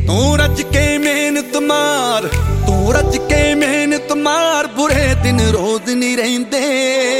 ਤੂੰ ਰੱਜ ਕੇ ਮਿਹਨਤ ਮਾਰ, ਤੂੰ ਰੱਜ ਕੇ ਮਿਹਨਤ ਮਾਰ, ਬੁਰੇ ਦਿਨ ਰੋਜ਼ ਨਹੀਂ ਰਹਿੰਦੇ।